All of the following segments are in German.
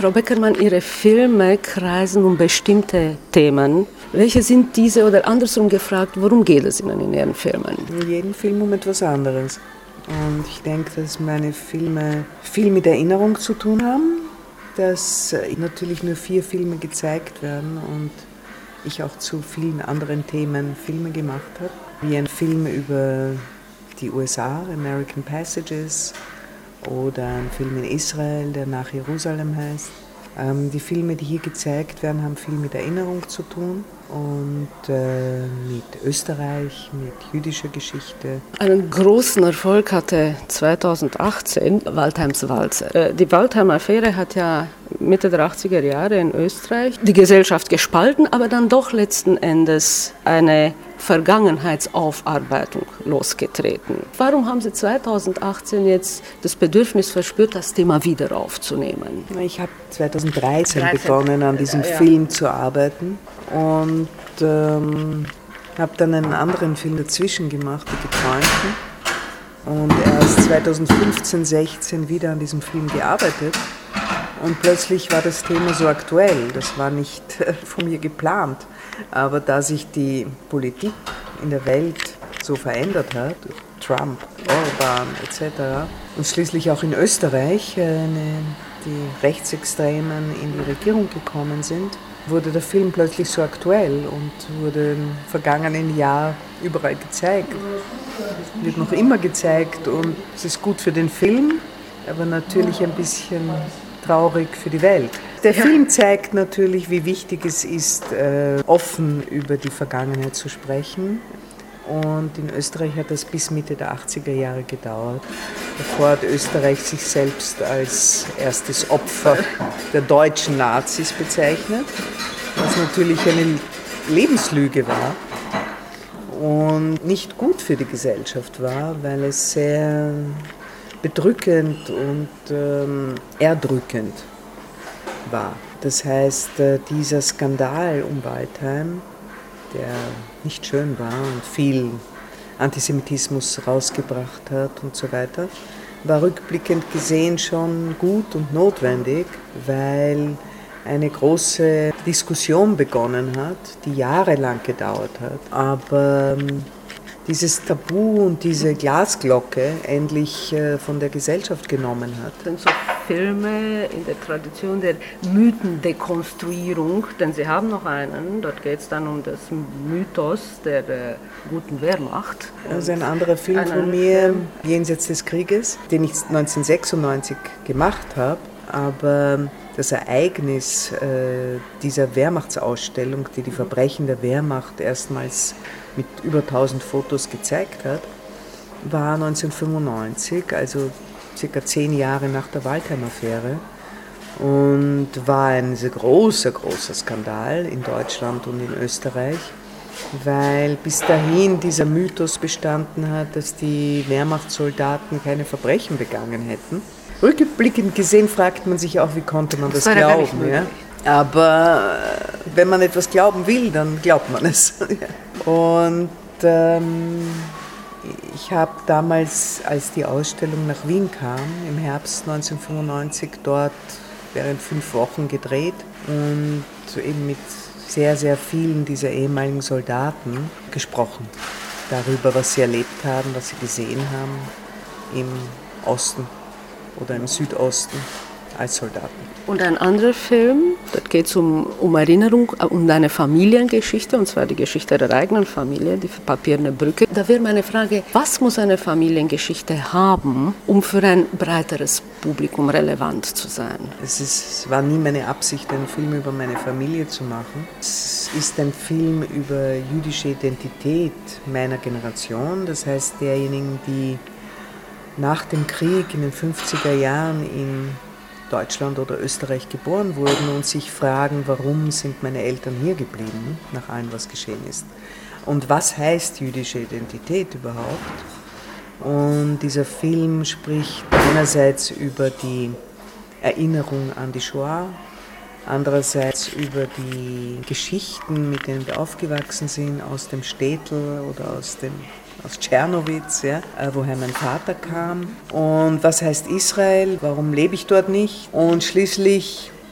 Frau Beckermann, Ihre Filme kreisen um bestimmte Themen. Welche sind diese oder andersrum gefragt, worum geht es Ihnen in Ihren Filmen? In jedem Film um etwas anderes. Und ich denke, dass meine Filme viel mit Erinnerung zu tun haben, dass natürlich nur 4 Filme gezeigt werden und ich auch zu vielen anderen Themen Filme gemacht habe. Wie ein Film über die USA, American Passages, oder ein Film in Israel, der Nach Jerusalem heißt. Die Filme, die hier gezeigt werden, haben viel mit Erinnerung zu tun und mit Österreich, mit jüdischer Geschichte. Einen großen Erfolg hatte 2018 Waldheims Walzer. Die Waldheim-Affäre hat ja Mitte der 80er Jahre in Österreich die Gesellschaft gespalten, aber dann doch letzten Endes eine Vergangenheitsaufarbeitung losgetreten. Warum haben Sie 2018 jetzt das Bedürfnis verspürt, das Thema wieder aufzunehmen? Ich habe 2013 begonnen, an diesem Film zu arbeiten und habe dann einen anderen Film dazwischen gemacht, Die Geträumten, und erst 2015, 16 wieder an diesem Film gearbeitet. Und plötzlich war das Thema so aktuell, das war nicht von mir geplant. Aber da sich die Politik in der Welt so verändert hat, Trump, Orban etc. und schließlich auch in Österreich die Rechtsextremen in die Regierung gekommen sind, wurde der Film plötzlich so aktuell und wurde im vergangenen Jahr überall gezeigt. Wird noch immer gezeigt und es ist gut für den Film, aber natürlich ein bisschen traurig für die Welt. Der Film zeigt natürlich, wie wichtig es ist, offen über die Vergangenheit zu sprechen. Und in Österreich hat das bis Mitte der 80er Jahre gedauert. Davor hat Österreich sich selbst als erstes Opfer der deutschen Nazis bezeichnet, was natürlich eine Lebenslüge war und nicht gut für die Gesellschaft war, weil es sehr bedrückend und erdrückend war. Das heißt, dieser Skandal um Waldheim, der nicht schön war und viel Antisemitismus rausgebracht hat und so weiter, war rückblickend gesehen schon gut und notwendig, weil eine große Diskussion begonnen hat, die jahrelang gedauert hat. Aber dieses Tabu und diese Glasglocke endlich von der Gesellschaft genommen hat. Das sind so Filme in der Tradition der Mythendekonstruierung, denn Sie haben noch einen, dort geht es dann um das Mythos der guten Wehrmacht. Das ist ein anderer Film von mir, Jenseits des Krieges, den ich 1996 gemacht habe, aber das Ereignis dieser Wehrmachtsausstellung, die die Verbrechen der Wehrmacht erstmals mit über 1000 Fotos gezeigt hat, war 1995, also circa 10 Jahre nach der Waldheim-Affäre, und war ein großer Skandal in Deutschland und in Österreich, weil bis dahin dieser Mythos bestanden hat, dass die Wehrmachtssoldaten keine Verbrechen begangen hätten. Rückblickend gesehen fragt man sich auch, wie konnte man das glauben. Ja? Aber wenn man etwas glauben will, dann glaubt man es. Und ich habe damals, als die Ausstellung nach Wien kam, im Herbst 1995, dort während 5 Wochen gedreht und eben mit sehr, sehr vielen dieser ehemaligen Soldaten gesprochen. Darüber, was sie erlebt haben, was sie gesehen haben im Osten oder im Südosten als Soldaten. Und ein anderer Film, dort geht es um Erinnerung, um eine Familiengeschichte, und zwar die Geschichte der eigenen Familie, die Papierne Brücke. Da wäre meine Frage, was muss eine Familiengeschichte haben, um für ein breiteres Publikum relevant zu sein? Es war nie meine Absicht, einen Film über meine Familie zu machen. Es ist ein Film über jüdische Identität meiner Generation, das heißt derjenigen, die nach dem Krieg in den 50er Jahren in Deutschland oder Österreich geboren wurden und sich fragen, warum sind meine Eltern hier geblieben, nach allem, was geschehen ist. Und was heißt jüdische Identität überhaupt? Und dieser Film spricht einerseits über die Erinnerung an die Shoah, andererseits über die Geschichten, mit denen wir aufgewachsen sind, aus dem Städtel oder aus Tschernowitz, ja, woher mein Vater kam. Und was heißt Israel? Warum lebe ich dort nicht? Und schließlich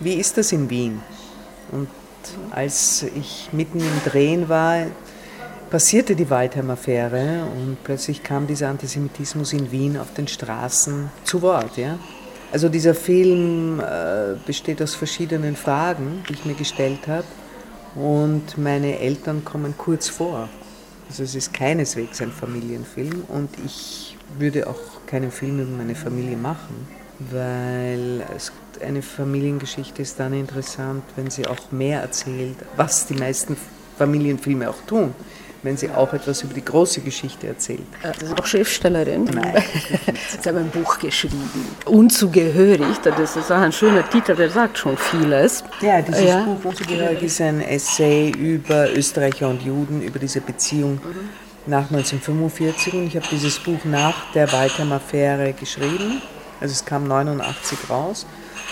wie ist das in Wien? Und als ich mitten im Drehen war, passierte die Waldheim-Affäre und plötzlich kam dieser Antisemitismus in Wien auf den Straßen zu Wort. Ja? Also dieser Film besteht aus verschiedenen Fragen, die ich mir gestellt habe, und meine Eltern kommen kurz vor. Also es ist keineswegs ein Familienfilm und ich würde auch keinen Film über meine Familie machen, weil eine Familiengeschichte ist dann interessant, wenn sie auch mehr erzählt, was die meisten Familienfilme auch tun, wenn sie auch etwas über die große Geschichte erzählt. Sie ist auch Schriftstellerin. Nein. Sie haben ein Buch geschrieben. Unzugehörig, das ist auch ein schöner Titel, der sagt schon vieles. Ja, dieses Buch Unzugehörig ist ein Essay über Österreicher und Juden, über diese Beziehung nach 1945. Und ich habe dieses Buch nach der Waldheim-Affäre geschrieben. Also es kam 1989 raus,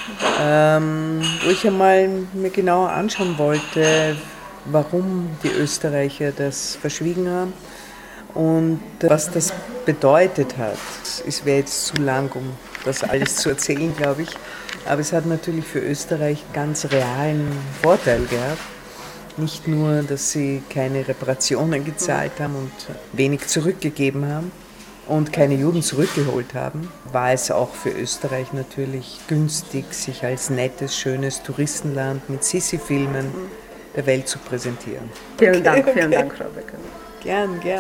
wo ich einmal mir genauer anschauen wollte, warum die Österreicher das verschwiegen haben und was das bedeutet hat. Es wäre jetzt zu lang, um das alles zu erzählen, glaube ich, aber es hat natürlich für Österreich ganz realen Vorteil gehabt. Nicht nur, dass sie keine Reparationen gezahlt haben und wenig zurückgegeben haben und keine Juden zurückgeholt haben, war es auch für Österreich natürlich günstig, sich als nettes, schönes Touristenland mit Sissi-Filmen der Welt zu präsentieren. Vielen Dank, Frau Becker. Gern.